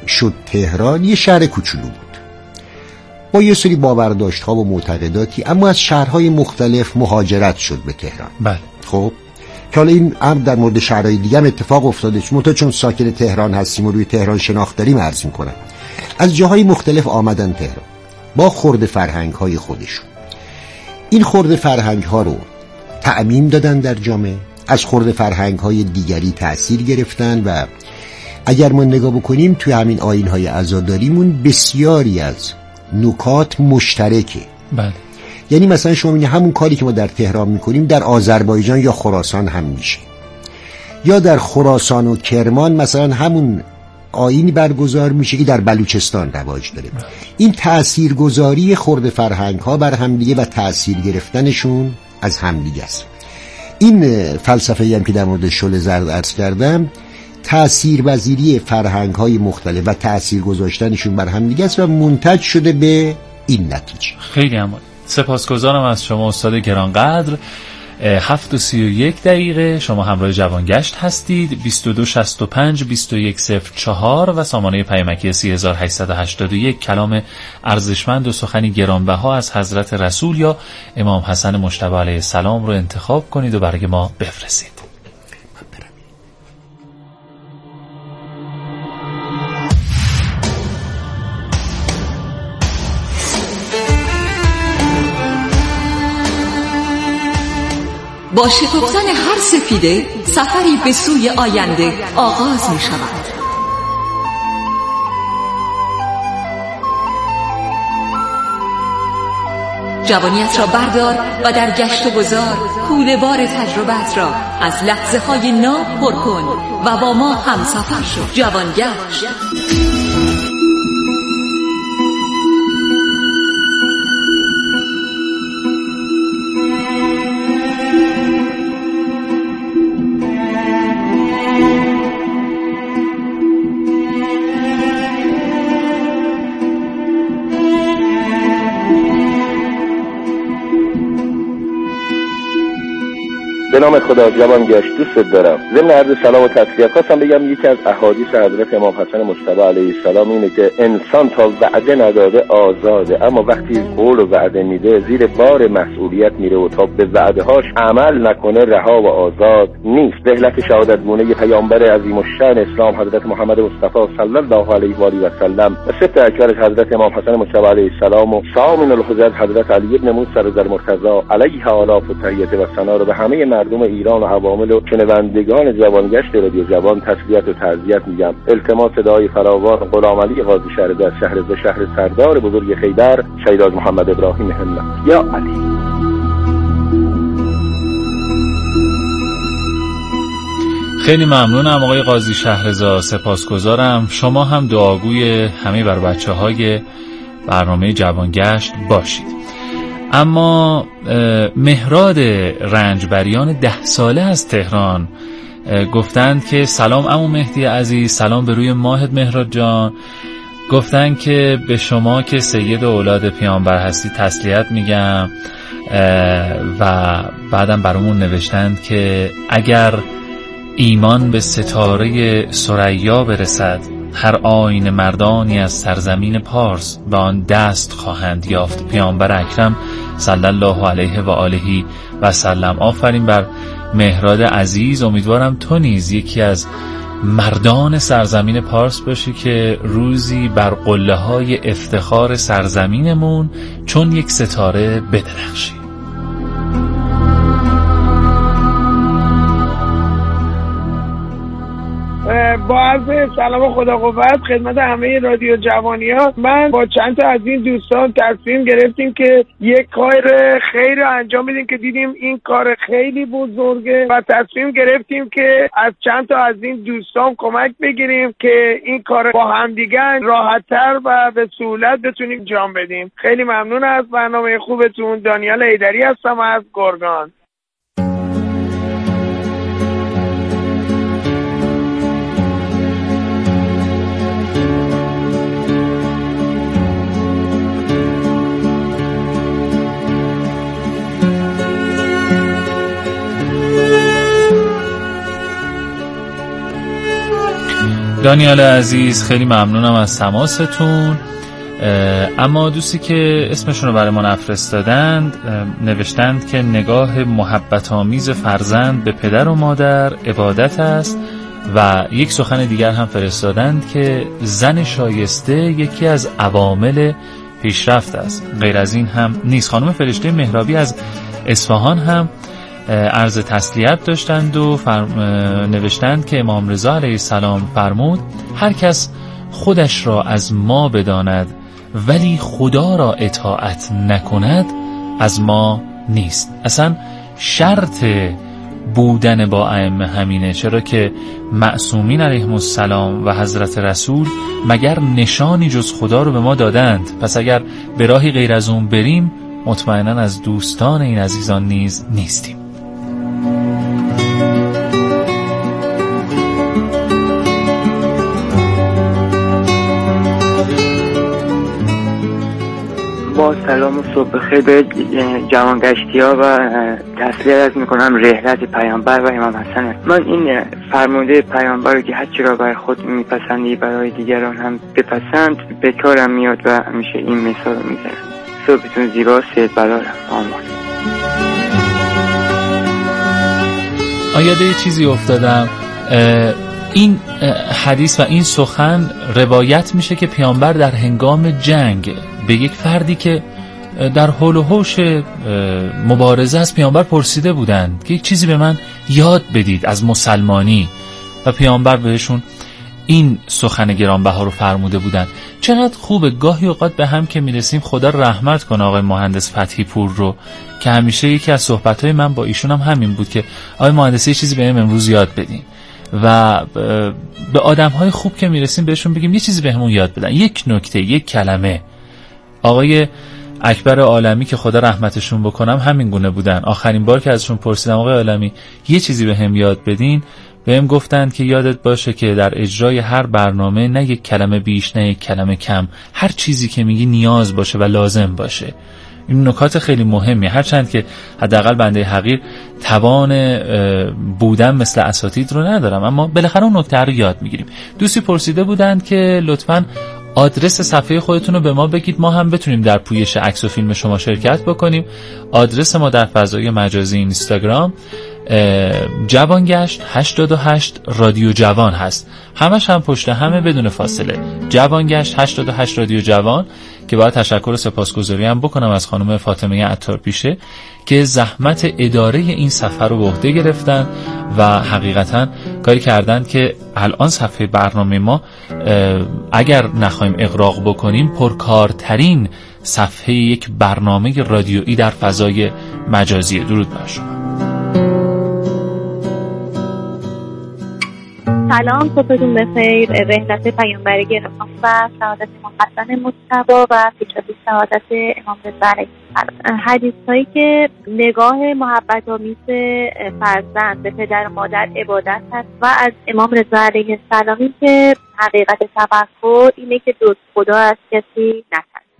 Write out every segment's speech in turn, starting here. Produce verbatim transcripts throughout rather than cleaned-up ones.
شد تهران یه شهر کوچولو بود با یه سری باورداشت‌ها و معتقداتی، اما از شهرهای مختلف مهاجرت شد به تهران. بله. خب که حالا این امر در مورد شهرهای دیگه هم اتفاق افتاده، چون تا چون ساکن تهران هستیم و روی تهران شناخت داریم عرض می‌کنم. از جاهای مختلف آمدن تهران با خرد فرهنگ‌های خودشون. این خرد فرهنگ‌ها رو تعمیم دادن در جامعه، از خرد فرهنگ‌های دیگری تأثیر گرفتن و اگر ما نگاه بکنیم توی همین آیین‌های عزاداریمون بسیاری از نکات مشترکه. بله. یعنی مثلا شما می‌بینید همون کاری که ما در تهران می‌کنیم در آذربایجان یا خراسان هم میشه، یا در خراسان و کرمان مثلا همون آیینی برگزار میشه که در بلوچستان رواج داره. بله. این تأثیرگذاری خرد فرهنگ‌ها بر همدیگه و تأثیر گرفتنشون از همدیگه است. این فلسفه‌ای هم که در مورد شل زرد عرض کردم تأثیرپذیری فرهنگ‌های مختلف و تأثیر گذاشتنشون بر همدیگه است و منتج شده به این نتیجه. خیلی عالی. سپاسگزارم از شما استاد گرانقدر. هفت و سی و یک دقیقه شما همراه جوانگشت هستید. بیست و دو شصت و پنج بیست و یک صفر چهار و سامانه پیامکی سی هزار و هشتصد و هشتاد و یک کلام ارزشمند و سخنی گرانبها از حضرت رسول یا امام حسن مجتبی علیه السلام رو انتخاب کنید و برای ما بفرستید. با شکفتن هر سفیده سفری به سوی آینده آغاز می شود. جوانیت را بردار و در گشت و گذار کوله بار تجربت را از لحظه های ناب پر کن و با ما هم سفر شو. جوانگشت. به نام خدا. جوانگشت دوست دارم. ضمن عرض سلام و تسلیت خواستم بگم یکی از احادیث حضرت امام حسن مجتبی علیه السلام اینه که انسان تا وعده نداده آزاده، اما وقتی قول و وعده میده زیر بار مسئولیت میره و تا به وعده هاش عمل نکنه رها و آزاد نیست. رحلت شهادت گونه پیامبر عظیم الشأن اسلام حضرت محمد مصطفی صلی الله علیه و آله و سلم و سبط اکبر حضرت امام حسن مجتبی علیه السلام و سامن الحجت حضرت علی بن موسی رضی المرتضی علیه آلاف و تحیت و ثنا رو به همه مردم ایران و عوامل و شنوندگان جوانگشت رادیو جوان تسلیت و تعزیت میگم. التماس دعای فراوان غلام علی قاضی شهرزاد شهر شهر سردار بزرگ خیبر شهید محمد ابراهیم همت. یا علی. خیلی ممنونم آقای قاضی شهرزاد، سپاسگزارم. شما هم دعاگوی همه بر بچه‌های برنامه جوانگشت باشید. اما مهراد رنجبریان ده ساله از تهران گفتند که سلام عمو مهدی عزیز، سلام به روی ماهت مهراد جان. گفتند که به شما که سید اولاد پیامبر هستی تسلیت میگم و بعدم برامون نوشتند که اگر ایمان به ستاره ثریا برسد هر آیین مردانی از سرزمین پارس به آن دست خواهند یافت. پیامبر اکرم صلی الله علیه و آله و سلم. آفرین بر مهراد عزیز. امیدوارم تو نیز یکی از مردان سرزمین پارس باشی که روزی بر قله های افتخار سرزمینمون چون یک ستاره بدرخشی. با عرض سلام و خدا قوت خدمت همه رادیو جوانی‌ها، من با چند تا از این دوستان تصمیم گرفتیم که یک کار خیر رو انجام بدیم که دیدیم این کار خیلی بزرگه و تصمیم گرفتیم که از چند تا از این دوستان کمک بگیریم که این کار با همدیگه راحت‌تر و به سهولت بتونیم انجام بدیم. خیلی ممنون از برنامه خوبتون. دانیال ایدری هستم از گرگان. دانیال عزیز خیلی ممنونم از تماستون. اما دوستی که اسمشون رو برای ما نفرستادند نوشتند که نگاه محبت آمیز فرزند به پدر و مادر عبادت است و یک سخن دیگر هم فرستادند که زن شایسته یکی از عوامل پیشرفت است، غیر از این هم نیست. خانم فرشته مهرابی از اصفهان هم عرض تسلیت داشتند و فرم... نوشتند که امام رضا علیه السلام فرمود هر کس خودش را از ما بداند ولی خدا را اطاعت نکند از ما نیست. اصلا شرط بودن با ائمه همینه، چرا که معصومین علیهم السلام و حضرت رسول مگر نشانی جز خدا رو به ما دادند؟ پس اگر به راهی غیر از اون بریم مطمئنا از دوستان این عزیزان نیز نیستیم. با سلام و صبح بخیر به جوانگشتی ها و تسلیت عرض میکنم رحلت پیامبر و امام حسن. من این فرموده پیامبر رو که هر چی را برای خود میپسندی برای دیگران هم بپسند به کارم میاد و همیشه این مثال رو میزنم. صبحتون زیبا، صحت برارم. آمان. آیاده یه چیزی افتادم، این حدیث و این سخن روایت میشه که پیامبر در هنگام جنگ به یک فردی که در حول و حوش مبارزه از پیامبر پرسیده بودند که یک چیزی به من یاد بدید از مسلمانی و پیامبر بهشون این سخن گرانبها رو فرموده بودند. چقدر خوبه گاهی اوقات به هم که میرسیم، خدا رحمت کنه آقای مهندس فتحی پور رو که همیشه یکی از صحبت‌های من با ایشون هم همین بود که آقای مهندس یه چیزی بهم امروز یاد بدین و به آدم‌های خوب که میرسیم بهشون بگیم یه چیزی بهمون یاد بدن، یک نکته، یک کلمه. آقای اکبر عالمی که خدا رحمتشون بکنم همین گونه بودن. آخرین بار که ازشون پرسیدم آقای عالمی یه چیزی بهم یاد بدین، بهم گفتند که یادت باشه که در اجرای هر برنامه نه یک کلمه بیش نه یک کلمه کم، هر چیزی که میگی نیاز باشه و لازم باشه. این نکات خیلی مهمیه، هرچند که حداقل بنده حقیر توان بودن مثل اساتید رو ندارم، اما بالاخره اون نکته رو یاد میگیریم. دوستی پرسیده بودند که لطفاً آدرس صفحه خودتون رو به ما بگید ما هم بتونیم در پویش عکس و فیلم شما شرکت بکنیم. آدرس ما در فضای مجازی اینستاگرام جوانگشت هشتاد و هشت رادیو جوان هست، همش هم پشت همه بدون فاصله جوانگشت هشتاد و هشت رادیو جوان، که باید تشکر و سپاسگزاری هم بکنم از خانم فاطمه عطارپیشه که زحمت اداره این صفحه رو به عهده گرفتن و حقیقتا کاری کردن که الان صفحه برنامه ما اگر نخوایم اغراق بکنیم پرکارترین صفحه یک برنامه رادیویی در فضای مجازی. درود بر شما. سلام، صبحتون بخیر. رحلت پیامبری گرامی و سعادت امام حسن مجتبی و پیشرفت سعادت امام رضا علیه السلام. حدیث هایی که نگاه محبت آمیز فرزند به پدر و مادر عبادت هست و از امام رضا علیه السلامی که حقیقت تفکر اینه که جز خدا از کسی نترس.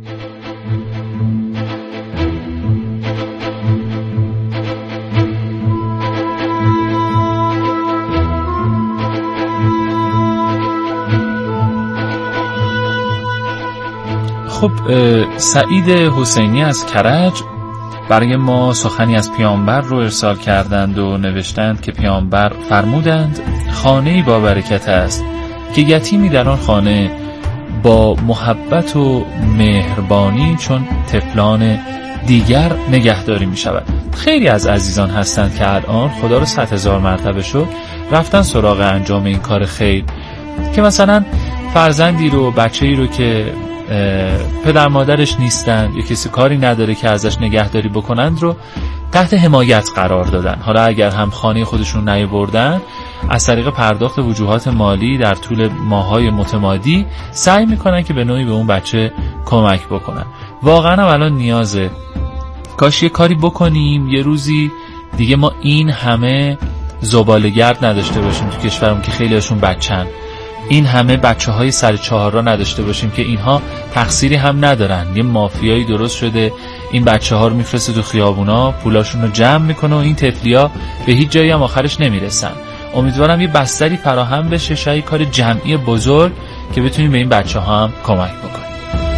خب سعید حسینی از کرج برای ما سخنی از پیامبر رو ارسال کردند و نوشتند که پیامبر فرمودند خانه‌ای با برکت است که یتیمی در آن خانه با محبت و مهربانی چون طفلان دیگر نگهداری می شود. خیلی از عزیزان هستند که الان خدا رو صد هزار مرتبه شد رفتن سراغ انجام این کار خیر، که مثلا فرزندی رو، بچه‌ای رو که پدر مادرش نیستند یا کسی کاری نداره که ازش نگهداری بکنند رو تحت حمایت قرار دادن. حالا اگر هم خانه خودشون نیاوردن از طریق پرداخت وجوهات مالی در طول ماه‌های متمادی سعی میکنن که به نوعی به اون بچه کمک بکنن. واقعا هم الان نیازه کاش یه کاری بکنیم یه روزی دیگه ما این همه زباله‌گرد نداشته باشیم تو کشورمون که خیلی هاشون بچن، این همه بچه های سر چهار را نداشته باشیم که اینها تقصیری هم ندارن. یه مافیایی درست شده این بچه ها رو میفرسته تو خیابونا، پولاشون رو جمع میکنه و این طفلیا به هیچ جایی هم آخرش نمیرسن. امیدوارم یه بستری فراهم بشه، شاید کار جمعی بزرگ که بتونیم به این بچه ها هم کمک بکنیم.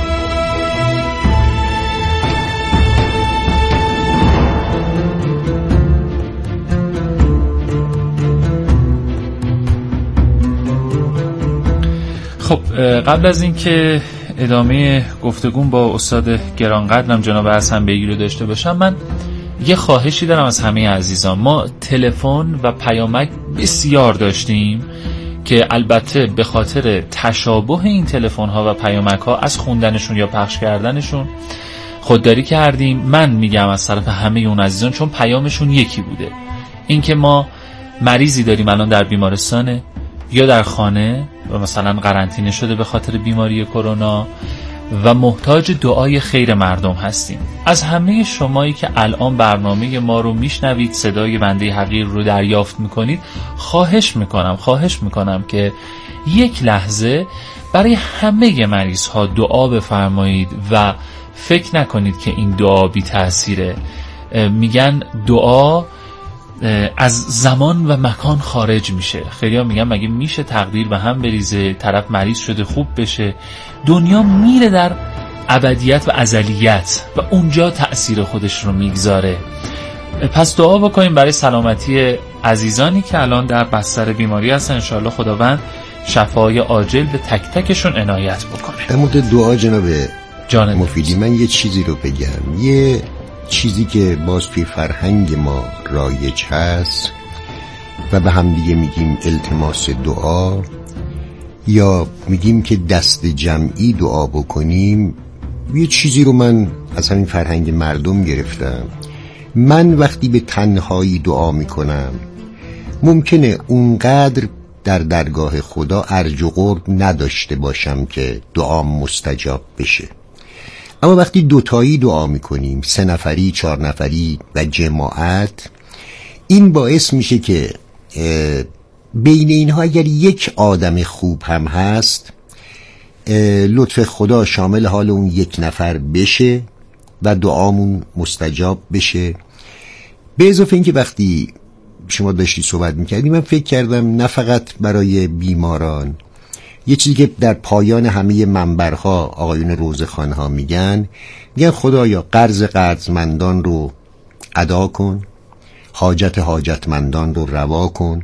خب قبل از این که ادامه گفتگوم با استاد گرانقدرم جناب حسن بیگی رو داشته باشم، من یه خواهشی دارم از همه عزیزان. ما تلفن و پیامک بسیار داشتیم که البته به خاطر تشابه این تلفن ها و پیامک ها از خوندنشون یا پخش کردنشون خودداری کردیم. من میگم از طرف همه اون عزیزان، چون پیامشون یکی بوده، این که ما مریضی داریم الان در بیمارستانه یا در خانه و مثلا قرنطینه شده به خاطر بیماری کرونا و محتاج دعای خیر مردم هستیم. از همه شمایی که الان برنامه ما رو میشنوید، صدای بنده حقیر رو دریافت میکنید، خواهش میکنم خواهش میکنم که یک لحظه برای همه مریض ها دعا بفرمایید و فکر نکنید که این دعا بی تأثیره. میگن دعا از زمان و مکان خارج میشه. خیلی ها میگن مگه میشه تقدیر به هم بریزه، طرف مریض شده خوب بشه؟ دنیا میره در ابدیت و ازلیت و اونجا تأثیر خودش رو میگذاره. پس دعا بکنیم برای سلامتی عزیزانی که الان در بستر بیماری هستن. انشاءالله خداوند شفای عاجل به تک تکشون عنایت بکنه. در مورد دعا جناب جان مفیدی، من یه چیزی رو بگم. یه چیزی که باز توی فرهنگ ما رایج هست و به هم دیگه میگیم التماس دعا یا میگیم که دست جمعی دعا بکنیم، یه چیزی رو من از همین فرهنگ مردم گرفتم. من وقتی به تنهایی دعا میکنم ممکنه اونقدر در درگاه خدا ارج و قرب نداشته باشم که دعام مستجاب بشه، اما وقتی دوتایی دعا میکنیم، سه نفری، چهار نفری و جماعت، این باعث میشه که بین اینها اگر یک آدم خوب هم هست، لطف خدا شامل حال اون یک نفر بشه و دعامون مستجاب بشه. به اضافه اینکه وقتی شما داشتی صحبت میکردی، من فکر کردم نه فقط برای بیماران، یه چیزی که در پایان همه منبرها آقایون روزخوان‌ها میگن، میگن خدایا قرض قرضمندان رو ادا کن، حاجت حاجتمندان رو روا کن.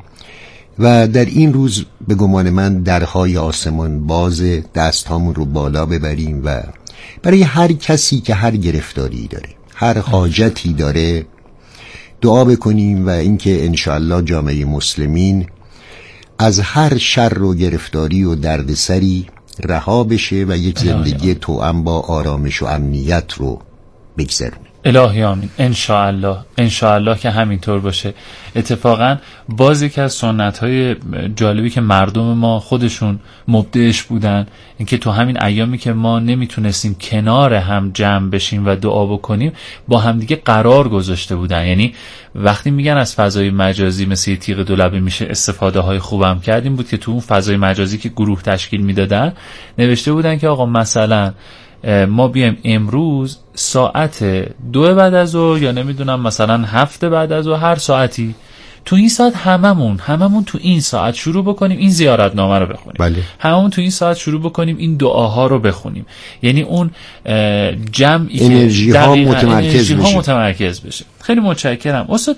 و در این روز به گمان من درهای آسمان باز، دستهامون رو بالا ببریم و برای هر کسی که هر گرفتاری داره، هر حاجتی داره دعا بکنیم و اینکه انشاءالله جامعه مسلمین از هر شر و گرفتاری و دردسری رها بشه و یک زندگی توأم با آرامش و امنیت رو بگذرونه. الهی آمین. انشاءالله انشاءالله که همینطور باشه. اتفاقا باز یک از سنت‌های جالبی که مردم ما خودشون مبدعش بودن، اینکه تو همین ایامی که ما نمیتونستیم کنار هم جمع بشیم و دعا بکنیم، با همدیگه قرار گذاشته بودن. یعنی وقتی میگن از فضای مجازی مثل یه تیغ دولبه میشه استفاده های خوبم کردیم، بود که تو اون فضای مجازی که گروه تشکیل میدادن نوشته بودن که آقا مثلا ما بیایم امروز ساعت دو بعد از ظهر یا نمیدونم مثلا هفت بعد از ظهر، هر ساعتی تو این ساعت هممون هممون تو این ساعت شروع بکنیم این زیارتنامه رو بخونیم. بله. هممون تو این ساعت شروع بکنیم این دعاها رو بخونیم. یعنی اون جمعی انرژی که ها متمرکز انرژی ها بشه. متمرکز بشه. خیلی متشکرم استاد.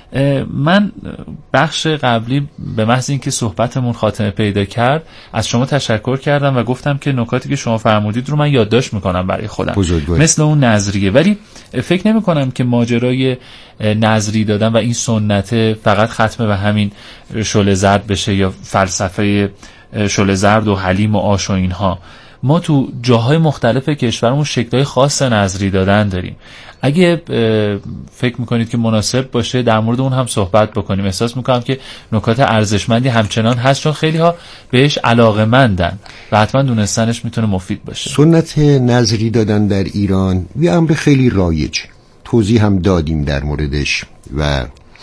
من بخش قبلی به محض اینکه صحبتمون خاتمه پیدا کرد از شما تشکر کردم و گفتم که نکاتی که شما فرمودید رو من یادداشت میکنم برای خودم، بزرگوار. مثل اون نظریه. ولی فکر نمی کنم که ماجرای نظری دادن و این سنت فقط ختم به همین شعله زرد بشه یا فلسفه شعله زرد و حلیم و آش و اینها. ما تو جاهای مختلف کشورمون شکل‌های خاص نظری دادن داریم. اگه فکر میکنید که مناسب باشه در مورد اون هم صحبت بکنیم. احساس میکنم که نکات ارزشمندی همچنان هست، چون خیلی ها بهش علاقه‌مندن و حتما دونستنش میتونه مفید باشه. سنت نظری دادن در ایران یه امر خیلی رایج، توضیح هم دادیم در موردش و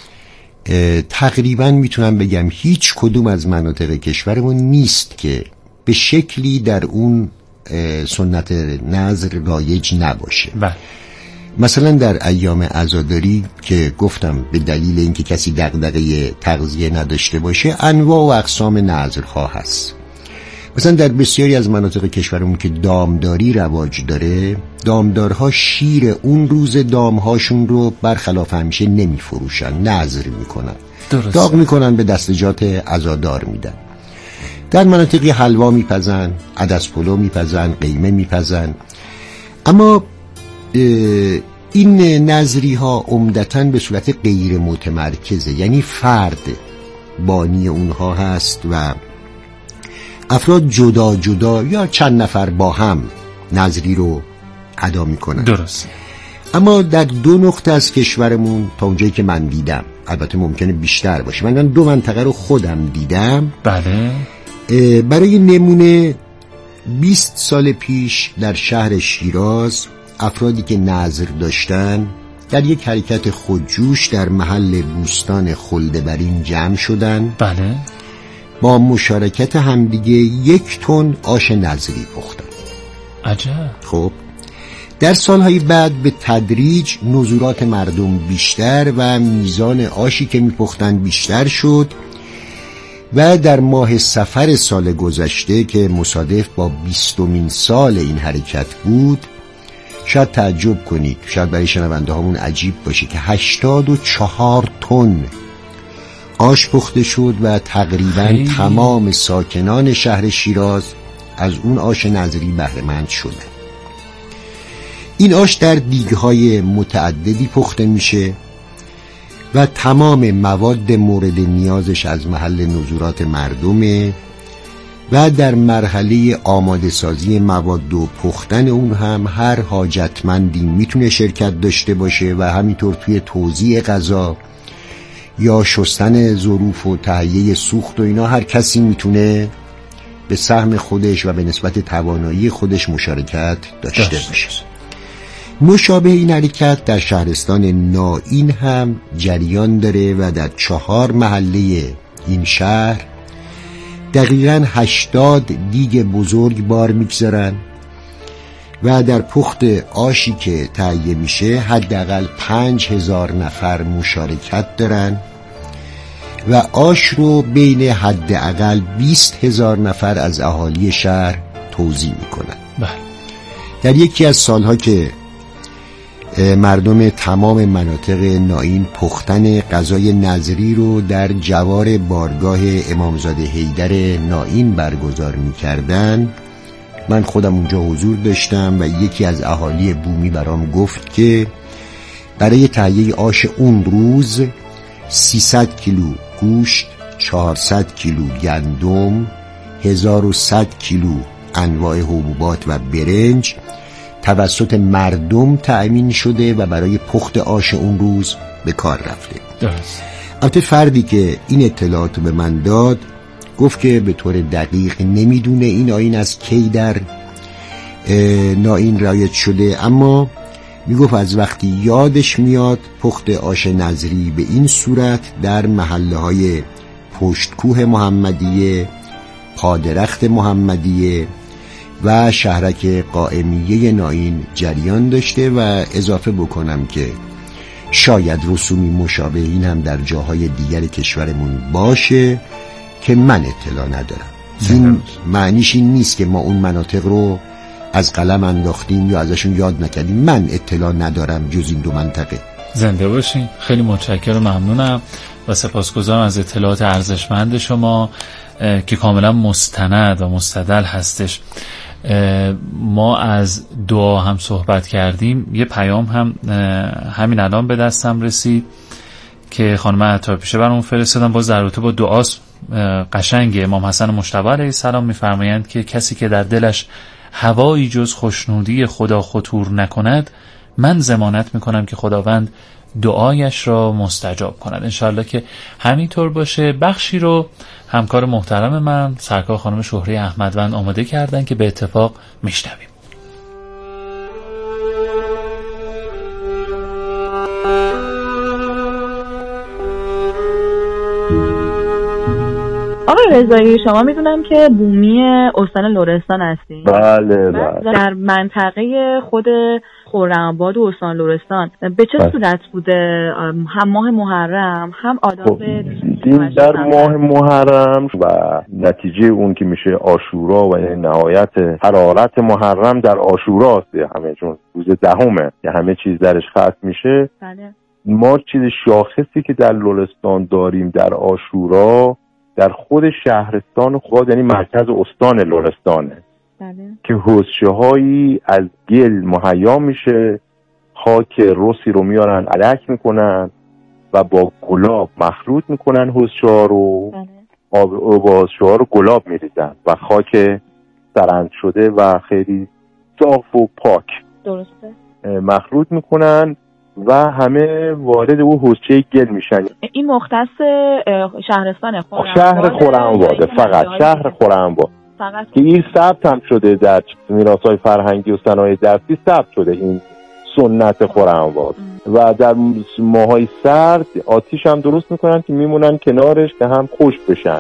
تقریبا میتونم بگم هیچ کدوم از مناطق کشورمون نیست که به شکلی در اون سنت نظر رایج نباشه. بله. مثلا در ایام عزاداری که گفتم به دلیل اینکه کسی دغدغه تغذیه نداشته باشه انواع و اقسام نذرها هست. مثلا در بسیاری از مناطق کشورمون که دامداری رواج داره، دامدارها شیر اون روز دامهاشون رو برخلاف همیشه نمی فروشن، نذر میکنن، داغ میکنن، به دستجات عزادار میدن. در مناطقی حلوا میپزن، عدس پلو میپزن، قیمه میپزن. اما این نذری ها عمدتاً به صورت غیر متمرکزه، یعنی فرد بانی اونها هست و افراد جدا جدا یا چند نفر با هم نذری رو ادا میکنن. درست. اما در دو نقطه از کشورمون تا اونجایی که من دیدم، البته ممکنه بیشتر باشه، من دو منطقه رو خودم دیدم. بله. برای نمونه بیست سال پیش در شهر شیراز افرادی که نذر داشتن در یک حرکت خودجوش در محل بوستان خلدبرین جمع شدن. بله. با مشارکت همدیگه یک تن آش نذری پختن. عجب. خب در سالهای بعد به تدریج نزولات مردم بیشتر و میزان آشی که میپختن بیشتر شد و در ماه صفر سال گذشته که مصادف با بیستمین سال این حرکت بود، شاید تعجب کنید، شاید برای شنونده هامون عجیب باشه که هشتاد و چهار تن آش پخته شد و تقریبا خیلی. تمام ساکنان شهر شیراز از اون آش نذری بهره مند شدن. این آش در دیگ‌های متعددی پخته میشه و تمام مواد مورد نیازش از محل نزولات مردمه و در مرحله آماده سازی مواد و پختن اون هم هر حاجتمندی میتونه شرکت داشته باشه و همینطور توی توزیع غذا یا شستن ظروف و تهیه سوخت و اینا هر کسی میتونه به سهم خودش و به نسبت توانایی خودش مشارکت داشته باشه. مشابه این حرکت در شهرستان نائین هم جریان داره و در چهار محله این شهر دقیقاً هشتاد دیگ بزرگ بار میگذارن و در پخت آشی که تهیه میشه حداقل پنج هزار نفر مشارکت دارن و آش رو بین حداقل بیست هزار نفر از اهالی شهر توزیع میکنن. بله. در یکی از سالها که مردم تمام مناطق نائین پختن غذای نذری رو در جوار بارگاه امامزاده حیدر نائین برگزار می‌کردن، من خودم اونجا حضور داشتم و یکی از اهالی بومی برام گفت که برای تهیه آش اون روز سیصد کیلو گوشت، چهارصد کیلو گندم، هزار و صد کیلو انواع حبوبات و برنج توسط مردم تأمین شده و برای پخت آش اون روز به کار رفته. درست. البته فردی که این اطلاعات به من داد گفت که به طور دقیق نمیدونه این آیین از کی در نائین رعایت شده، اما میگفت از وقتی یادش میاد پخت آش نذری به این صورت در محله های پشتکوه محمدیه، پادرخت محمدیه و شهرک قائمیه نائین جریان داشته و اضافه بکنم که شاید رسومی مشابه این هم در جاهای دیگر کشورمون باشه که من اطلاع ندارم. این معنیش این نیست که ما اون مناطق رو از قلم انداختیم یا ازشون یاد نکردیم. من اطلاع ندارم جز این دو منطقه. زنده باشین. خیلی متشکرم، ممنونم و سپاسگزارم از اطلاعات ارزشمند شما که کاملا مستند و مستدل هستش. ما از دعا هم صحبت کردیم، یه پیام هم همین الان به دستم رسید که خانم عطارپیشه برامون فرستادن، باز در رابطه با دعاست. قشنگه. امام حسن مجتبی علیه السلام میفرمایند که کسی که در دلش هوایی جز خوشنودی خدا خطور نکند، من ضمانت میکنم که خداوند دعایش را مستجاب کند. انشالله که همینطور باشه. بخشی رو همکار محترم من سرکار خانم شهره احمدوند آماده کردن که به اتفاق میشنویم. آقای رضایی شما میدونم که بومی استان لرستان هستین. بله بله. در منطقه خود خرم‌آباد و استان لرستان به چه صورت بوده هم ماه محرم هم آداب این در ماه محرم و نتیجه اون که میشه عاشورا و یعنی نهایت حرارت محرم در عاشوراست همه، چون روز دهمه که همه چیز درش ختم میشه. بله. ما چیز شاخصی که در لرستان داریم در عاشورا در خود شهرستان خود یعنی مرکز استان لرستانه. بله. که حوضچه هایی از گل مهیا میشه، خاک رسی رو میارن علک میکنن و با گلاب مخلوط میکنن حوضچه ها رو. بله. آب حوضچه ها رو گلاب میریزن و خاک سرند شده و خیلی صاف و پاک درسته مخلوط میکنن و همه وارد او حوضچه گل میشن. این مختص شهرستان خرم‌آباد، شهر خرم‌آباد، فقط شهر خرم‌آباد فقط که این ثبت هم شده در میراث‌های فرهنگی و صنایع دستی ثبت شده این سنت خرم‌آباد. و در ماهای سرد آتیش هم درست میکنن که میمونن کنارش که هم خشک بشن.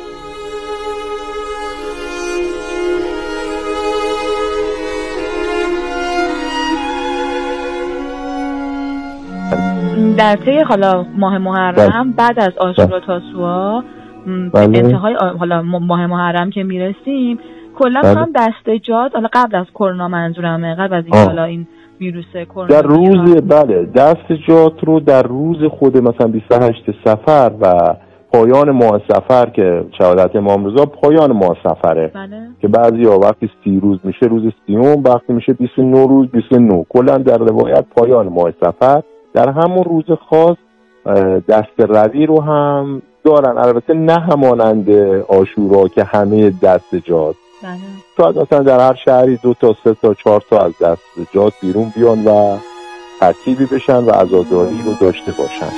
در طی حالا ماه محرم بعد از عاشورا تاسوعا انتهای حالا ماه محرم که میرسیم کلا هم دستجات، حالا قبل از کرونا منظورمه، قبل از این حالا این ویروس کرونا در روز بله دستجات رو در روز خود مثلا بیست و هشت صفر و پایان ماه صفر که شهادت امام رضا پایان ماه صفره. بله. که بعضیا وقتی سی روز میشه روز سیوم، وقتی میشه بیست و نه روز بیست و نه، کلا در روایت پایان ماه صفر در همون روز خاص دست روی رو هم دارن، البته نه همانند عاشورا که همه دستجات. بله. شاید مثلا در هر شهری دو تا سه تا چهار تا از دستجات بیرون بیان و ترتیبی بشن و عزاداری رو داشته باشن.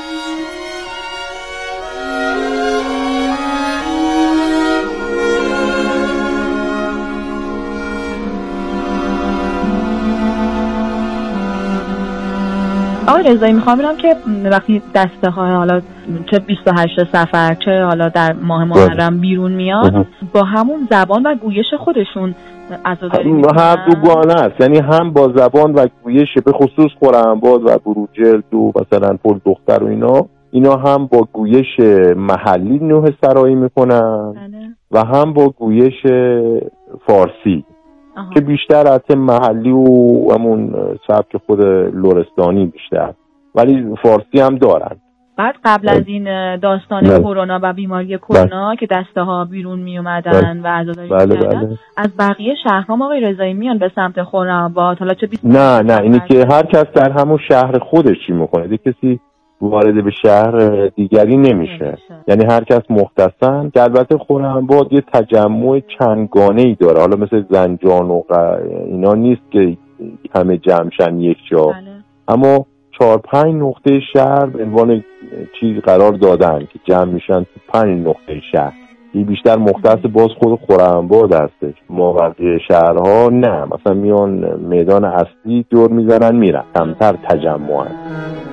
آقای رضایی میخوام ببینم که وقتی دسته های حالا چه بیست و هشت صفر چه حالا در ماه محرم بیرون میاد با همون زبان و گویش خودشون عزاداری میکنن؟ هر دو گانه است، یعنی هم با زبان و گویش به خصوص خرم‌آباد و بروجرد و مثلا پل دختر و اینا اینا هم با گویش محلی نوح سرایی میکنن. بله. و هم با گویش فارسی. آها. که بیشتر از محلی و همون سبک خود لرستانی بیشتر، ولی فارسی هم دارن. بعد قبل از این داستان کرونا و بیماری کرونا که دسته ها بیرون می اومدن و عزاداری بله می‌کردن، بله. از بقیه شهرها آقای رضایی میان به سمت خرم‌آباد حالا چه بیست نه نه اینی که هر کس در همون شهر خودش چی میکنه، دیگه کسی وارد به شهر دیگری نمیشه, نمیشه. یعنی هر کس مختصن که البته خرم‌آباد یه تجمع چندگانه‌ای داره، حالا مثل زنجان و اینا نیست که همه جمعشن یک جا. بله. اما چهار پنج نقطه شهر به عنوان چیز قرار دادن که جمع میشن تو پنج نقطه شهر. این بیشتر مختص باز خود خرم‌آباد هستش. ما بقیه شهرها نه، مثلا میان میدان اصلی دور میزنن میرن، کمتر تجمع هست.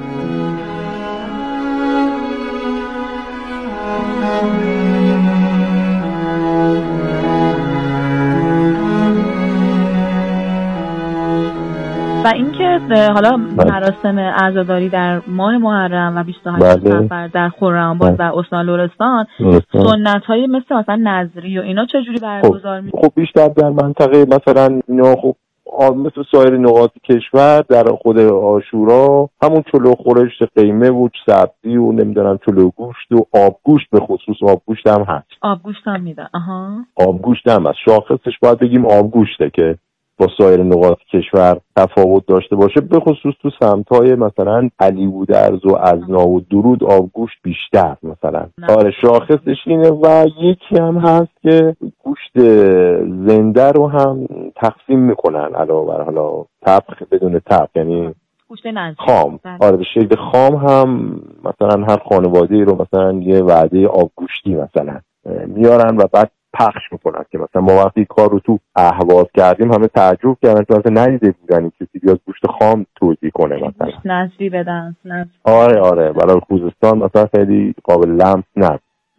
و اینکه حالا مراسم عزاداری در ماه محرم و بیست و هشت صفر در خرم‌آباد و استان لرستان سنت‌های مثل مثلا نظری و اینا چجوری برگزار میشه؟ خب بیشتر در منطقه مثلا اینا خب مثل سایر نقاط کشور در خود عاشورا همون چلو خورشت قیمه و سبزی و نمیدونم چلو گوشت و آب گوشت، به خصوص آب گوشت هم هست. آب گوشت هم میدن. آها. آب گوشت هم هست. شاخصش باید بگیم آب گوشته که با سایر نقاط کشور تفاوت داشته باشه، به خصوص تو سمت‌های مثلا علیبودرز و ازنا و درود آبگوشت بیشتر مثلا. آره شاخصش اینه. و یکی هم هست که گوشت زنده رو هم تقسیم میکنن علاوه بر حالا طبخ بدون طبخ، یعنی گوشت نظری خام. آره به شکل خام هم مثلا هر خانواده‌ای رو مثلا یه وعده آبگوشتی مثلا میارن و بعد پخش میکنن که مثلا ما وقتی کار رو تو اهواز کردیم همه تعجب کردن که مثلا ندیده بودن کسی بیاد گوشت خام توزیع کنه مثلا نظری بدن. آره آره برای خوزستان مثلا خیلی قابل لمس نه.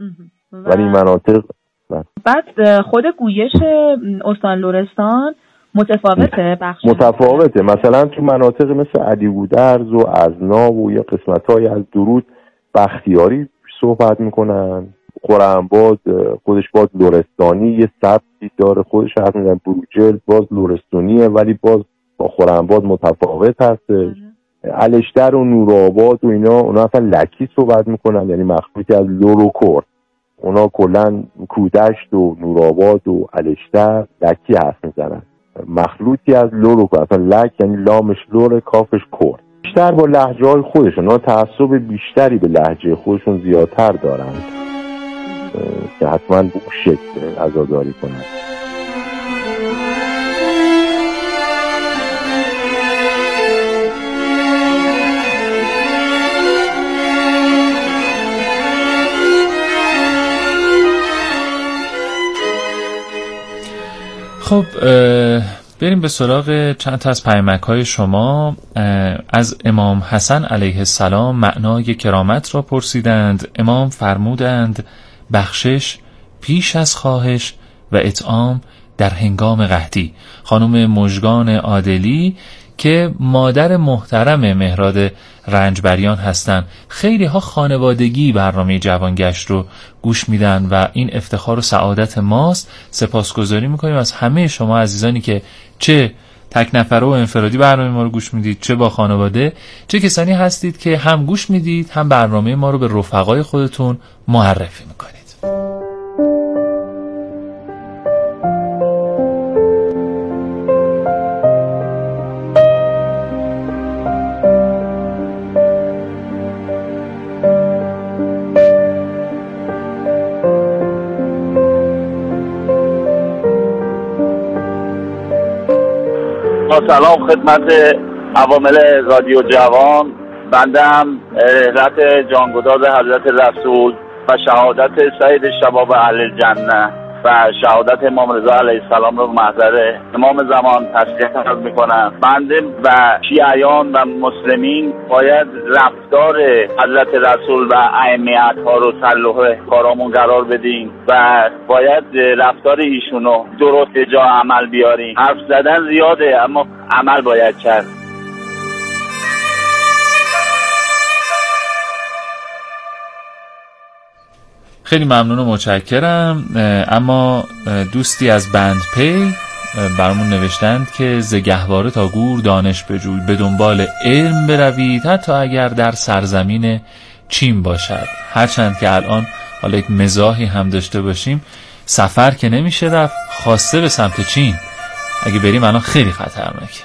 ولی مناطق بعد خود گویش استان لرستان متفاوته بخش متفاوته. مثلا تو مناطق مثل علیبودرز و ازناب و یا قسمت‌های از درود بختیاری صحبت میکنن. خرم‌آباد خودش باز لرستانی یه سبکی داره، خودش حرف میزنن. بروجرد باز لرستانیه ولی باز با خرم‌آباد متفاوت هستش. الشتر و نورآباد و اینا اونا اصلا لکی صحبت میکنن، یعنی مخلوطی از لر و کرد. اونا کلن کودشت و نورآباد و الشتر لکی حرف میزنن، مخلوطی از لر و کرد. اصلا لک یعنی لامش لر، کافش کرد. بیشتر با لهجه‌های خودشون، اونا تعصب بیشتری به لهجه خودشون زیادتر دارن که حتما به اون شکل عزاداری کنن. خب بریم به سراغ چند تا از پیامک‌های شما. از امام حسن علیه السلام معنای کرامت را پرسیدند. امام فرمودند بخشش پیش از خواهش و اطعام در هنگام قحطی. خانم مژگان عادلی که مادر محترم مهراد رنجبریان هستند، خیلی ها خانوادگی برنامه جوانگشت رو گوش میدن و این افتخار و سعادت ماست. سپاسگزاری میکنیم از همه شما عزیزانی که چه تک نفره و انفرادی برنامه ما رو گوش میدید، چه با خانواده، چه کسانی هستید که هم گوش میدید هم برنامه ما رو به رفقای خودتون معرفی میکنید. سلام خدمت عوامل رادیو جوان. بنده هم رحلت جانگداز حضرت رسول و شهادت سید شباب اهل الجنه و شهادت امام رضا علیه السلام رو محضر امام زمان تصدیق میکنم. بنده و شیعیان و مسلمین باید رفتار حضرت رسول و ائمه اطهار رو سلوح کارامون قرار بدیم و باید رفتار ایشونو درست جا عمل بیاریم. حرف زدن زیاده اما عمل باید کرد. خیلی ممنون و متشکرم. اما دوستی از بندپی برامون نوشتند که ز گهواره تا گور دانش بجوی، به دنبال علم بروید حتی اگر در سرزمین چین باشد. هرچند که الان حالا یک مزاحی هم داشته باشیم، سفر که نمیشه رفت، خواسته به سمت چین اگه بریم الان خیلی خطرناکه.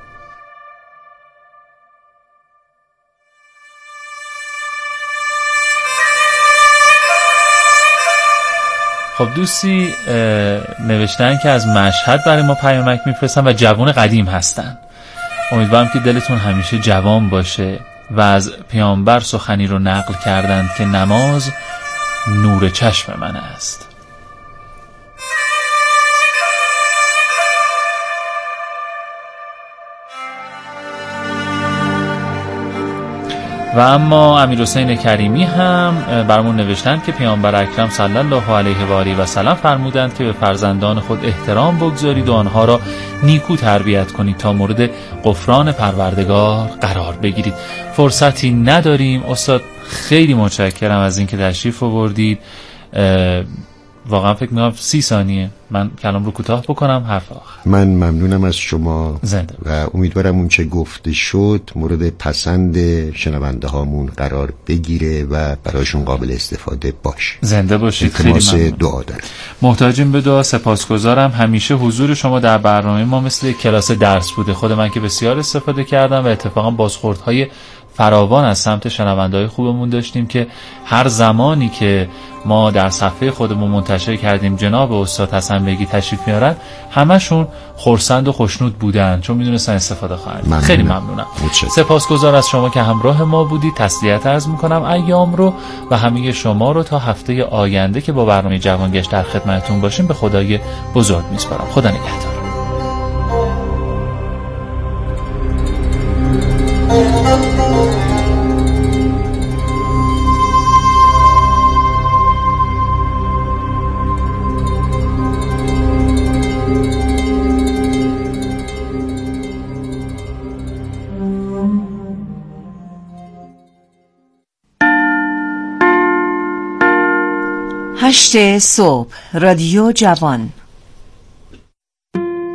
خب دوستی نوشتن که از مشهد برای ما پیامک میفرستن و جوان قدیم هستن. امیدوارم که دلتون همیشه جوان باشه و از پیامبر سخنی رو نقل کردند که نماز نور چشم من است. و اما امیرحسین کریمی هم برامون نوشتند که پیامبر اکرم صلی الله علیه و آله و سلم فرمودند که به فرزندان خود احترام بگذارید و آنها را نیکو تربیت کنید تا مورد غفران پروردگار قرار بگیرید. فرصتی نداریم استاد، خیلی متشکرم از اینکه تشریف آوردید. واقعا فکر می‌کنم سی ثانیه من کلام رو کوتاه بکنم، حرف آخر. من ممنونم از شما زنده و امیدوارم اون چه گفته شد مورد پسند شنونده هامون قرار بگیره و برایشون قابل استفاده باشه. زنده باشید. خیلی ممنون. دعا دارم. محتاجیم به دعا. سپاسگزارم. همیشه حضور شما در برنامه ما مثل کلاس درس بوده. خود من که بسیار استفاده کردم و اتفاقا بازخوردهای فراوان از سمت شنونده‌های خوبمون داشتیم که هر زمانی که ما در صفحه خودمون منتشر کردیم جناب استاد حسن بیگی تشریف میارن، همشون خرسند و خوشنود بودن چون میدونستن استفاده خواهند. خیلی ممنونم. سپاسگزار از شما که همراه ما بودید. تسلیت عرض میکنم ایام رو و همه شما رو تا هفته آینده که با برنامه جوانگشت در خدمتتون باشیم به خدای بزرگ میسپارم. خدا نگهدار. هشت صبح رادیو جوان.